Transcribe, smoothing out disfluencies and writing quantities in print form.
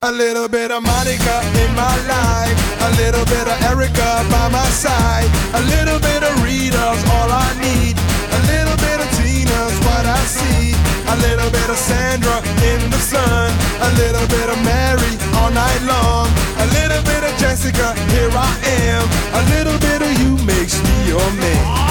A little bit of Monica in my life, a little bit of Erica by my side, a little bit of Rita's all I need, a little bit of Tina's what I see, a little bit of Sandra in the sun, a little bit of Mary all night long, a little bit of Jessica, here I am, a little bit of you makes me your man.